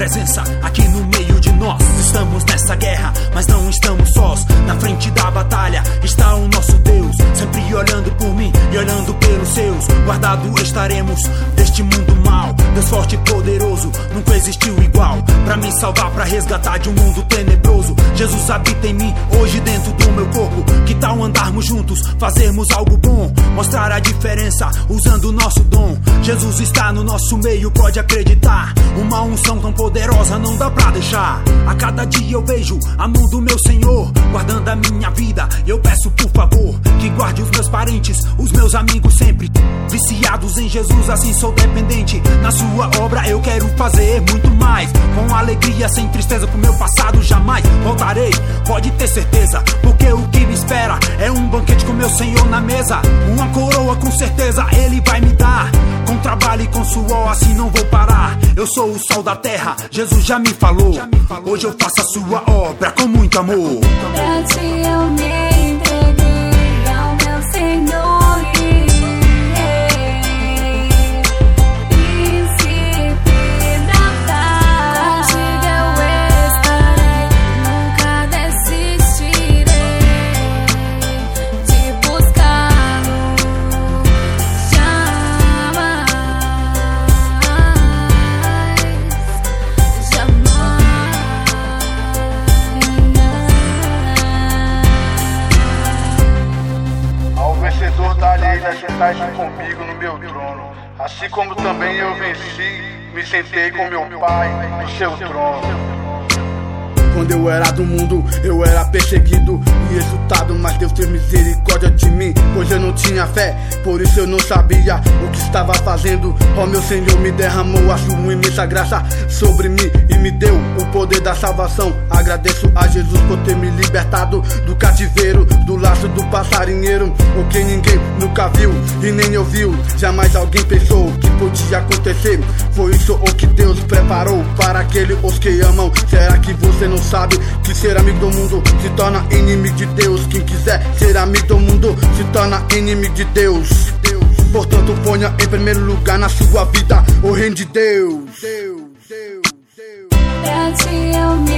presença aqui no meio de nós. Estamos nessa guerra, mas não estamos sós. Na frente da batalha está o nosso Deus, sempre olhando por mim e olhando pelos seus. Guardado estaremos deste mundo mal. Deus forte e poderoso, nunca existiu igual. Pra me salvar, pra resgatar de um mundo tenebroso. Jesus habita em mim, hoje dentro do meu corpo. Que tal andarmos juntos, fazermos algo bom? Mostrar a diferença, usando o nosso dom. Jesus está no nosso meio, pode acreditar. Uma unção tão poderosa não dá pra deixar. A cada dia eu vejo a mão do meu Senhor guardando a minha vida, e eu peço por favor que guarde os meus parentes, os meus amigos sempre viciados em Jesus, assim sou dependente. Na sua obra eu quero fazer muito mais, com alegria, sem tristeza. Pro meu passado jamais voltarei, pode ter certeza, porque o que me espera é um banquete com meu Senhor na mesa. Uma coroa com certeza Ele vai me dar, com trabalho e com suor, assim não vou parar. Eu sou o sol da terra, Jesus já me falou. Hoje eu faço a sua obra com muito amor. Pra ti eu me entreguei ao meu Senhor. Sentaste comigo no meu trono, assim como também eu venci, me sentei com meu Pai no seu trono. Quando eu era do mundo, eu era perseguido e exultado, mas Deus teve misericórdia de mim, pois eu não tinha fé, por isso eu não sabia o que estava fazendo. Ó meu Senhor me derramou a sua imensa graça sobre mim e me deu o poder da salvação. Agradeço a Jesus por ter me libertado do cativeiro, do laço do passarinheiro, o que ninguém nunca viu e nem ouviu. Jamais alguém pensou que podia acontecer. Foi isso o que Deus preparou para aqueles os que amam. Será que você não sabe que ser amigo do mundo se torna inimigo de Deus? Quem quiser ser amigo do mundo se torna inimigo de Deus. Portanto, ponha em primeiro lugar na sua vida o reino de Deus. Pra ti eu me